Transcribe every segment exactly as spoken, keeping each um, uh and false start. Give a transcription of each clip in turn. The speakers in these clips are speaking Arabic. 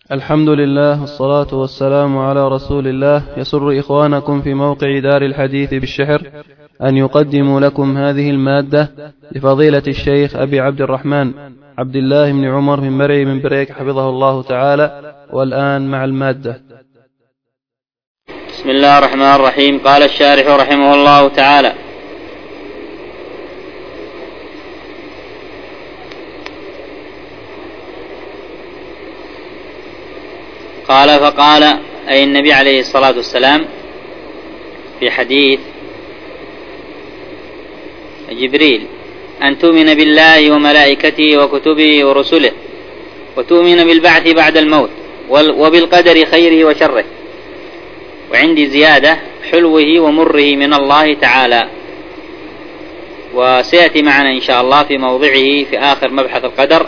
الحمد لله والصلاة والسلام على رسول الله. يسر إخوانكم في موقع دار الحديث بالشحر أن يقدموا لكم هذه المادة لفضيلة الشيخ أبي عبد الرحمن عبد الله بن عمر بن مرعي من بريك حفظه الله تعالى. والآن مع المادة. بسم الله الرحمن الرحيم. قال الشارح رحمه الله تعالى: قال فقال أي النبي عليه الصلاة والسلام في حديث جبريل: أن تؤمن بالله وملائكته وكتبه ورسله وتؤمن بالبعث بعد الموت وبالقدر خيره وشره، وعندي زيادة: حلوه ومره من الله تعالى. وسيأتي معنا إن شاء الله في موضعه في آخر مبحث القدر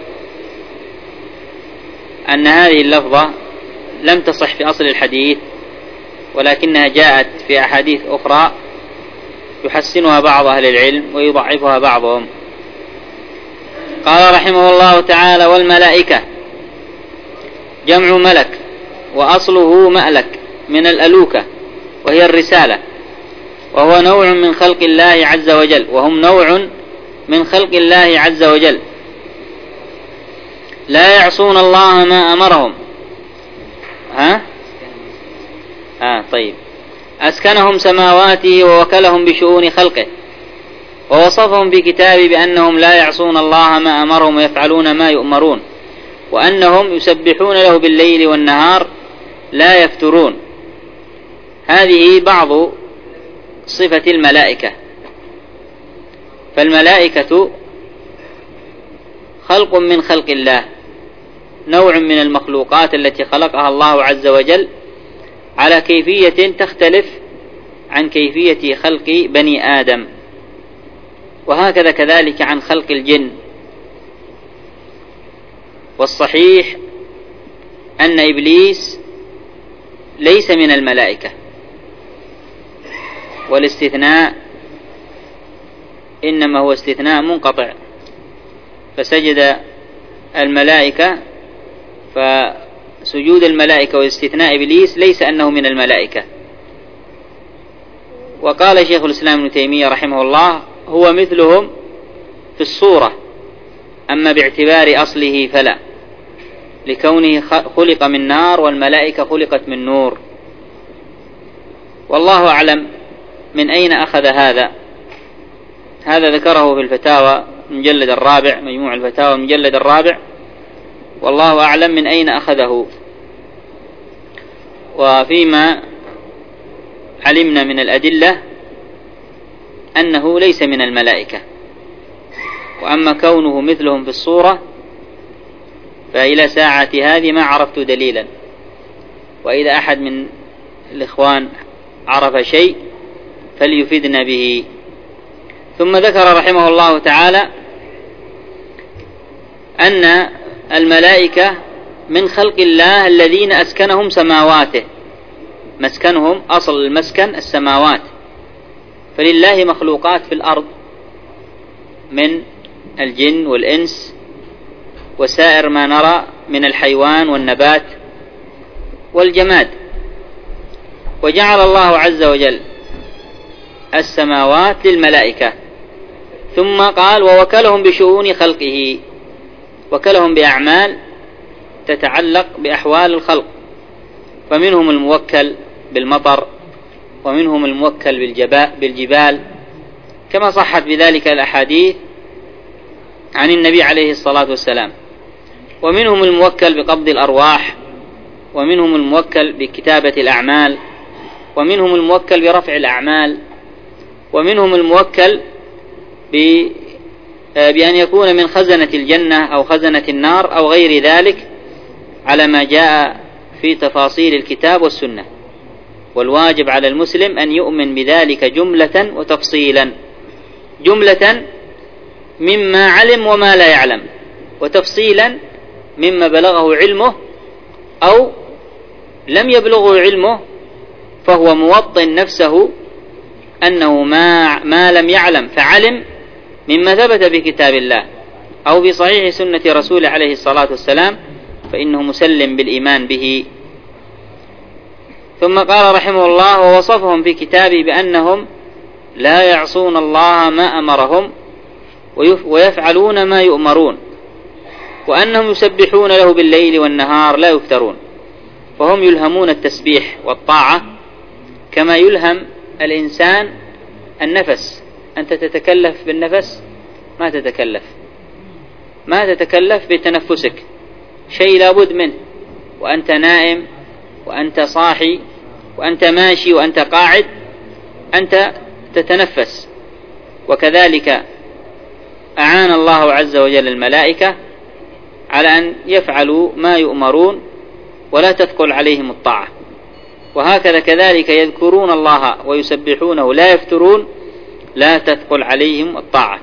أن هذه اللفظة لم تصح في أصل الحديث، ولكنها جاءت في أحاديث أخرى يحسنها بعض أهل العلم ويضعفها بعضهم. قال رحمه الله تعالى: والملائكة جمع ملك، وأصله مألك من الألوكة وهي الرسالة، وهو نوع من خلق الله عز وجل وهم نوع من خلق الله عز وجل لا يعصون الله ما أمرهم. ها؟ آه طيب. أسكنهم سماواته ووكلهم بشؤون خلقه، ووصفهم في كتابه بأنهم لا يعصون الله ما أمرهم ويفعلون ما يؤمرون، وأنهم يسبحون له بالليل والنهار لا يفترون. هذه بعض صفة الملائكة. فالملائكة خلق من خلق الله، نوع من المخلوقات التي خلقها الله عز وجل على كيفية تختلف عن كيفية خلق بني آدم، وهكذا كذلك عن خلق الجن. والصحيح أن إبليس ليس من الملائكة، والاستثناء إنما هو استثناء منقطع، فسجد الملائكة، فسجود الملائكة واستثناء إبليس ليس أنه من الملائكة. وقال شيخ الإسلام ابن تيمية رحمه الله: هو مثلهم في الصورة، أما باعتبار أصله فلا، لكونه خلق من نار والملائكة خلقت من نور. والله أعلم من أين أخذ هذا. هذا ذكره في الفتاوى المجلد الرابع، مجموع الفتاوى المجلد الرابع، والله أعلم من أين أخذه. وفيما علمنا من الأدلة أنه ليس من الملائكة. وأما كونه مثلهم في الصورة فإلى ساعة هذه ما عرفت دليلا، وإذا أحد من الإخوان عرف شيء فليفيدنا به. ثم ذكر رحمه الله تعالى أن الملائكة من خلق الله الذين أسكنهم سماواته. مسكنهم، أصل المسكن السماوات، فلله مخلوقات في الأرض من الجن والإنس وسائر ما نرى من الحيوان والنبات والجماد. وجعل الله عز وجل السماوات للملائكة، ثم قال: ووكلهم بشؤون خلقه، وكلهم بأعمال تتعلق بأحوال الخلق، فمنهم الموكل بالمطر، ومنهم الموكل بالجبال، كما صحت بذلك الأحاديث عن النبي عليه الصلاة والسلام، ومنهم الموكل بقبض الأرواح، ومنهم الموكل بكتابة الأعمال، ومنهم الموكل برفع الأعمال، ومنهم الموكل بأن يكون من خزنة الجنة أو خزنة النار أو غير ذلك، على ما جاء في تفاصيل الكتاب والسنة. والواجب على المسلم أن يؤمن بذلك جملة وتفصيلا، جملة مما علم وما لا يعلم، وتفصيلا مما بلغه علمه أو لم يبلغه علمه، فهو موطن نفسه أنه ما, ما لم يعلم فعلم مما ثبت بكتاب الله أو بصحيح سنة رسول عليه الصلاة والسلام، فإنه مسلم بالإيمان به. ثم قال رحمه الله: ووصفهم في كتابه بأنهم لا يعصون الله ما أمرهم ويفعلون ما يؤمرون، وأنهم يسبحون له بالليل والنهار لا يفترون، فهم يلهمون التسبيح والطاعة كما يلهم الإنسان النفس. أنت تتكلف بالنفس؟ ما تتكلف ما تتكلف بتنفسك، شيء لابد منه، وأنت نائم وأنت صاحي وأنت ماشي وأنت قاعد أنت تتنفس. وكذلك أعان الله عز وجل الملائكة على أن يفعلوا ما يؤمرون ولا تثقل عليهم الطاعة، وهكذا كذلك يذكرون الله ويسبحونه لا يفترون لا تثقل عليهم الطاعة.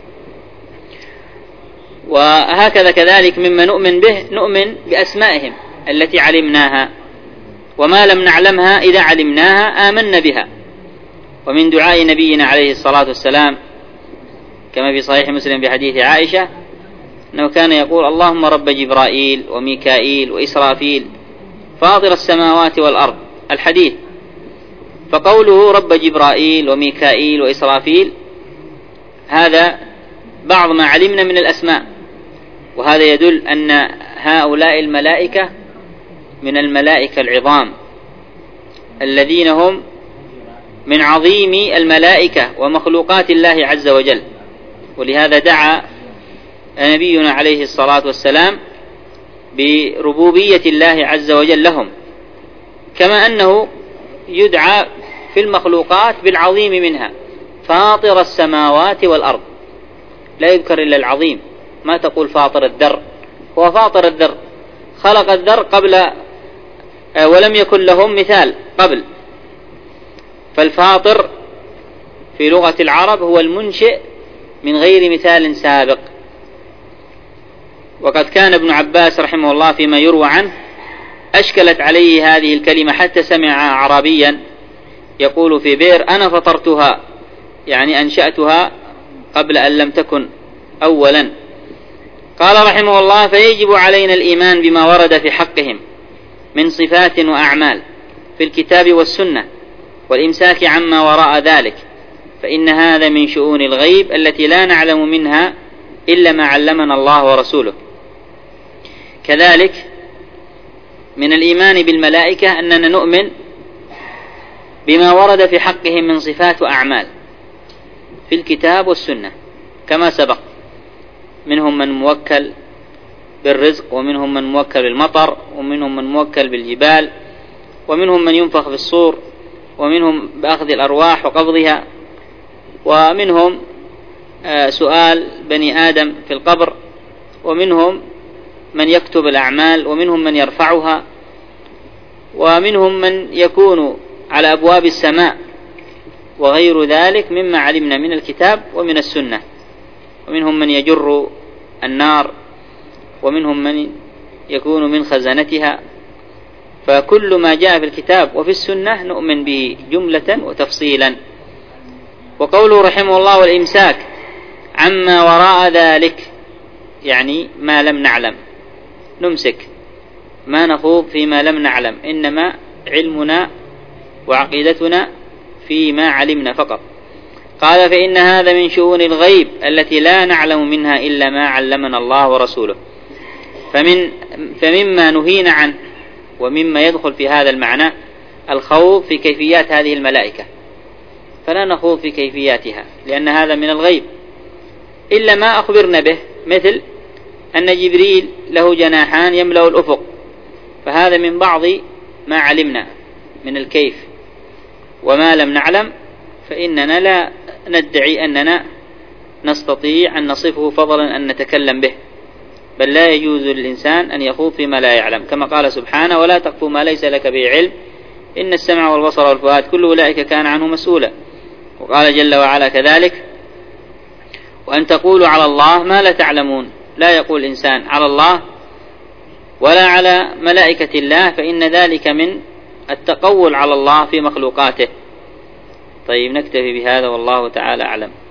وهكذا كذلك مما نؤمن به نؤمن بأسمائهم التي علمناها، وما لم نعلمها إذا علمناها آمنا بها. ومن دعاء نبينا عليه الصلاة والسلام كما في صحيح مسلم بحديث عائشة أنه كان يقول: اللهم رب جبرائيل وميكائيل وإسرافيل فاطر السماوات والأرض، الحديث. فقوله رب جبرائيل وميكائيل وإسرافيل هذا بعض ما علمنا من الأسماء، وهذا يدل أن هؤلاء الملائكة من الملائكة العظام الذين هم من عظيم الملائكة ومخلوقات الله عز وجل. ولهذا دعا نبينا عليه الصلاة والسلام بربوبية الله عز وجل لهم، كما أنه يدعى في المخلوقات بالعظيم منها: فاطر السماوات والأرض. لا يذكر إلا العظيم، ما تقول فاطر الذر، هو فاطر الذر، خلق الذر قبل ولم يكن لهم مثال قبل. فالفاطر في لغة العرب هو المنشئ من غير مثال سابق. وقد كان ابن عباس رحمه الله فيما يروى عنه أشكلت عليه هذه الكلمة حتى سمع أعرابيا يقول في بئر: أنا فطرتها، يعني أنشأتها قبل أن لم تكن أولا. قال رحمه الله: فيجب علينا الإيمان بما ورد في حقهم من صفات وأعمال في الكتاب والسنة، والإمساك عما وراء ذلك، فإن هذا من شؤون الغيب التي لا نعلم منها إلا ما علمنا الله ورسوله. كذلك من الإيمان بالملائكة أننا نؤمن بما ورد في حقهم من صفات وأعمال في الكتاب والسنة كما سبق، منهم من موكل بالرزق، ومنهم من موكل بالمطر، ومنهم من موكل بالجبال، ومنهم من ينفخ في الصور، ومنهم بأخذ الأرواح وقبضها، ومنهم سؤال بني آدم في القبر، ومنهم من يكتب الأعمال، ومنهم من يرفعها، ومنهم من يكون على أبواب السماء، وغير ذلك مما علمنا من الكتاب ومن السنة. ومنهم من يجر النار، ومنهم من يكون من خزنتها. فكل ما جاء في الكتاب وفي السنة نؤمن به جملة وتفصيلا. وقوله رحمه الله: والإمساك عما وراء ذلك، يعني ما لم نعلم، نمسك ما نخوض فيما لم نعلم، إنما علمنا وعقيدتنا فيما علمنا فقط. قال: فإن هذا من شؤون الغيب التي لا نعلم منها إلا ما علمنا الله ورسوله. فمن فمما نهينا عنه ومما يدخل في هذا المعنى الخوض في كيفيات هذه الملائكة، فلا نخوض في كيفياتها لأن هذا من الغيب إلا ما أخبرنا به، مثل أن جبريل له جناحان يملأ الأفق، فهذا من بعض ما علمنا من الكيف. وما لم نعلم فإننا لا ندعي أننا نستطيع أن نصفه فضلا أن نتكلم به، بل لا يجوز للإنسان أن يخوض فيما لا يعلم، كما قال سبحانه: ولا تقف ما ليس لك به علم إن السمع والبصر والفؤاد كل أولئك كان عنه مسؤولا. وقال جل وعلا كذلك: وأن تقولوا على الله ما لا تعلمون. لا يقول الإنسان على الله ولا على ملائكة الله، فإن ذلك من التقول على الله في مخلوقاته. طيب، نكتفي بهذا والله تعالى أعلم.